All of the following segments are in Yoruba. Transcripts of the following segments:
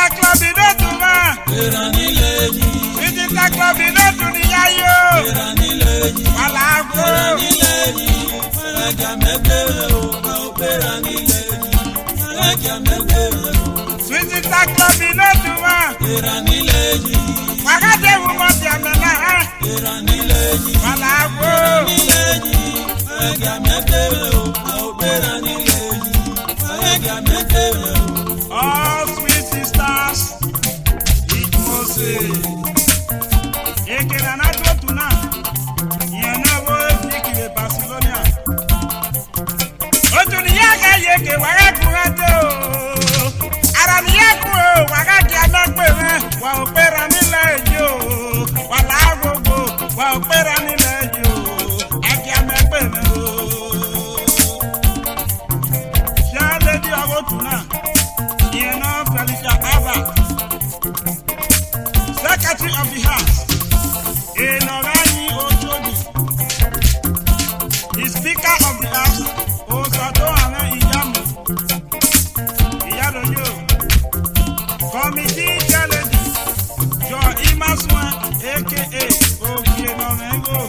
club idotuma. Eranileji. Visitor club idotuniyayo. Eranileji. Walago. Eranileji. Agamebele o. Eranileji. Agamebele o. Visitor club idotuma. Eranileji. Wakade wumotiamena. Eranileji. Walago. Eranileji. Agamebele o. Eranileji. Agamebele o. All sweet sisters, it was Ekeranado tuna. Yenawo fiki Barcelona. Otuniyaga yeke wagakurade o. Araniyaku o wagadi anagbe wa opera nileji o. Wala gogo wa opera nileji o. Agi amegbe me o. Shade di awo tuna. Secretary of the House, Enorani Ojobi, the Speaker of the House, Osado Ana Iyamu, Iyadoyo, Committee Jaledi, Jo Imaswa, aka Okienomengo,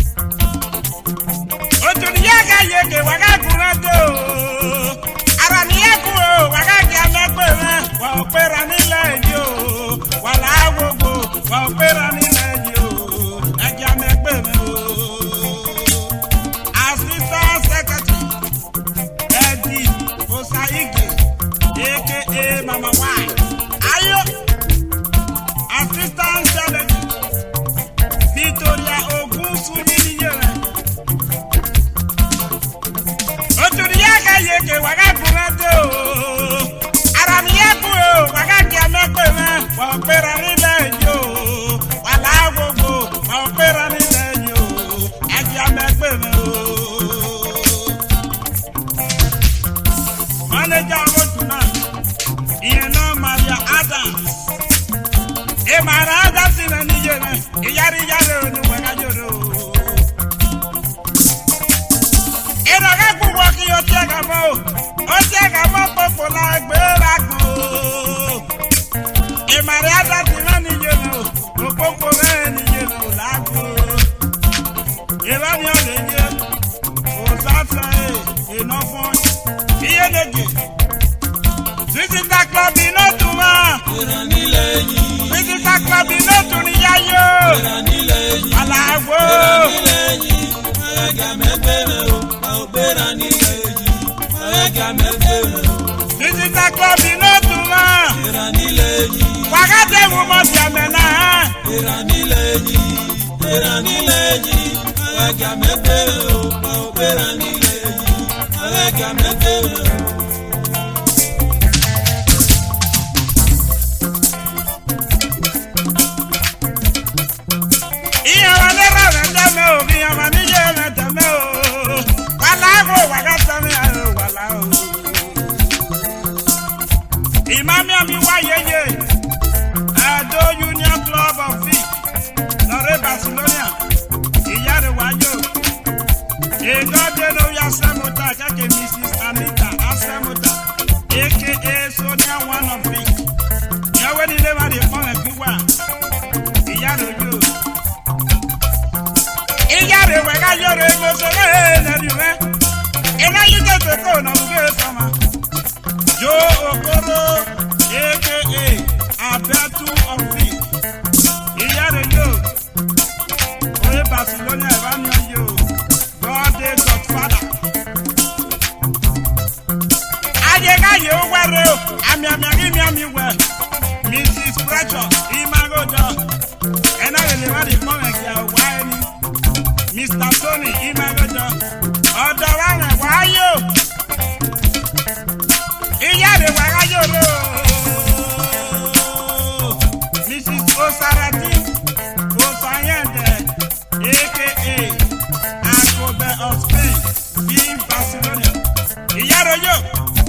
Otuniyaga Yeke Wagakurado, Araniyaku Wagagi Amekwe, wa opera nilejo, wala gogo, wa opera nilejo, agi amekwe me o. Assistant Secretary, Eddie Osaige, aka Mama Y. Ayo, Assistant Secretary, Victoria Ogunsuniyere. Otuniyaga Yeke Wagakurado. Wa opera nilejo, wala gogo, wa opera nilejo, agi amegbe me o. Manager Otuna, Iena Maria Adams. Maria Adams na niyere, iyari onu wegajoro. Eroga kuwo ki o tiega mo popular gbera go. Maria Adams ni yelo, okoko ni yelo lago. Eva mi oleje, osasa enofo, iyenege. Visitor club inotuma. Eranileji. Visitor club inotuniyayo. Eranileji. Alago. Eranileji. Agamebele o. Eranileji. Agamebele o. Visitor club inotuma. Eranileji. Wakade wumotiamena. Eranileji. Eranileji. Agamebele o. Eranileji. Agamebele o. Imami ami wayeye, Ado Union Club of Vic, Lore Barcelona, Iyare wayo. Egode no yasemota, kake Mrs. Anita Asemota, aka Sonia one of Vic. Yawe ni lema de pon ekiwa. Iyare yo. Iyare wega yore mo so na diwe. Ena yite to ko na uge sama. Yo Okoro, aka Abetu of Vic. Iyare Oye Barcelona Evania yo. God is Godfather. Ayega yo were o. Ami we. Mrs. Pressure, Imagojo. Ena le wa di pon e wa ni. Mr. Tony Imagojo. Odo wa yo. Iyare wagayo lo. Mrs. Osarati Osayende, aka Akobe of Spain, in Barcelona. Iyare yo.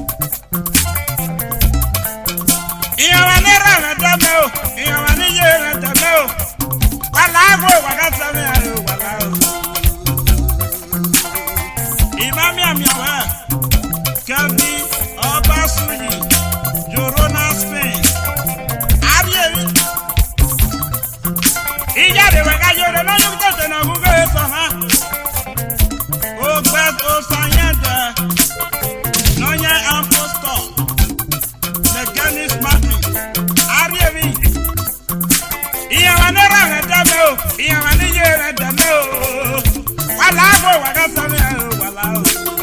Iyawane rana dame o. Iyawane yere dame o. Wala go wagasame ayo wala o. Iyare wega yore no you tete na gugu eso ha. O gbet o sanyende. No nye apostle. The Genis Martin. Arievi. Iya wanera redeme o. Iya wani ye redeme o. Wala go waga sami o wala o.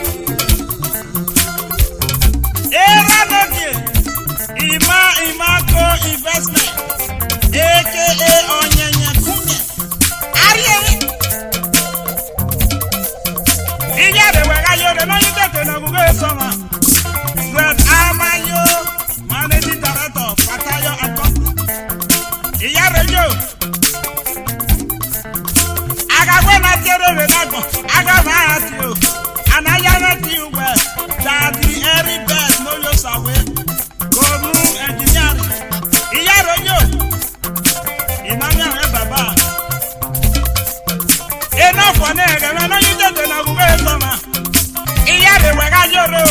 Era nogie. Ima co investment. AKA onyenye kunye. Arievi. Iyare wega yore no you tete na gugu eso ha. Fred Amayo, Managing Director of Patayo and Company. Iyare yo. Agagwe na tiere renago. Agagwe na tiyo. Anayana tiyo we. Daddy every best no yo sawe. Go room engineering. Iyare yo. Imamya we baba. Enough for nega. No you tete na gugu esoma. Iyare wega yoro.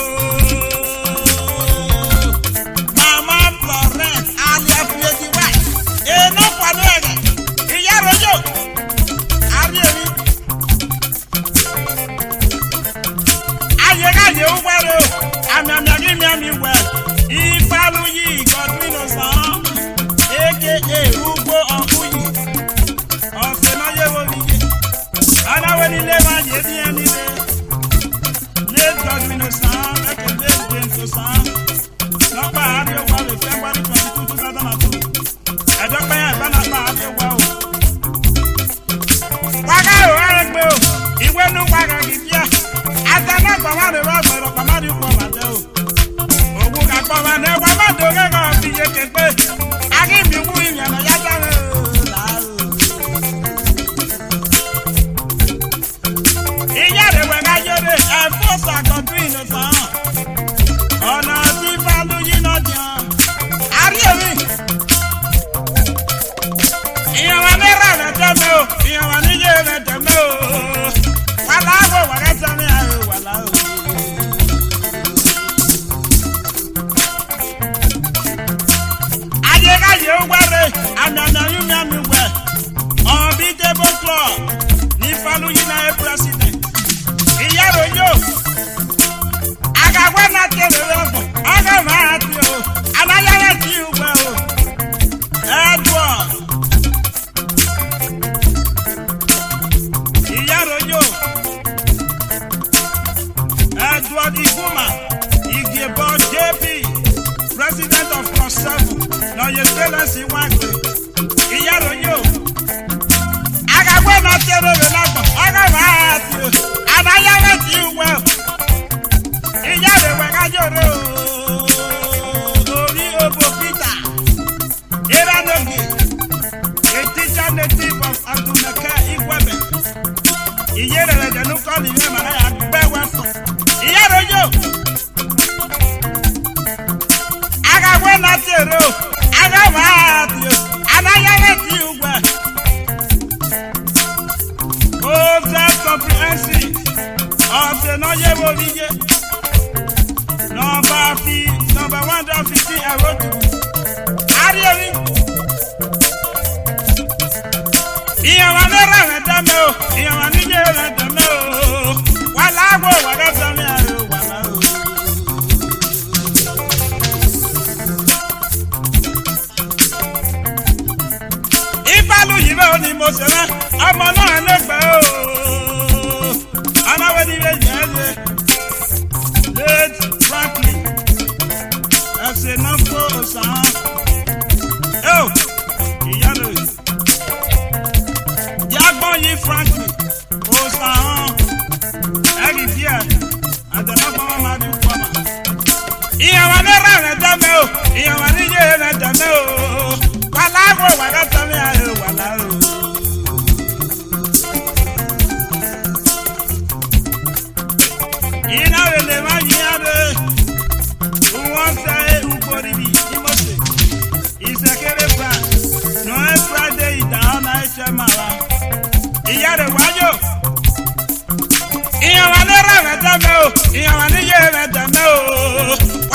Number 150 I wrote to.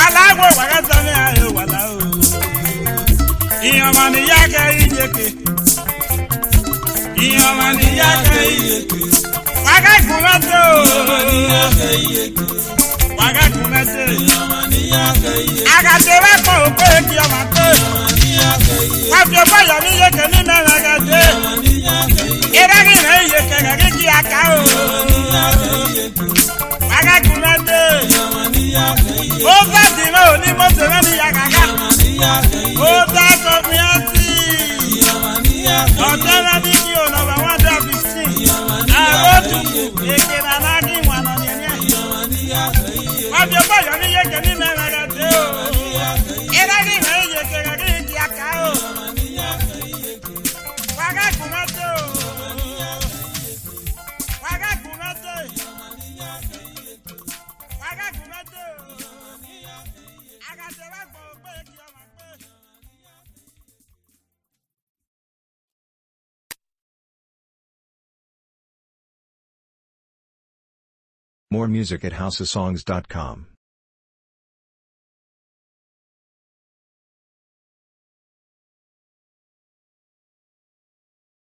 Iyamani yake ijeke More music at houseofsongs.com.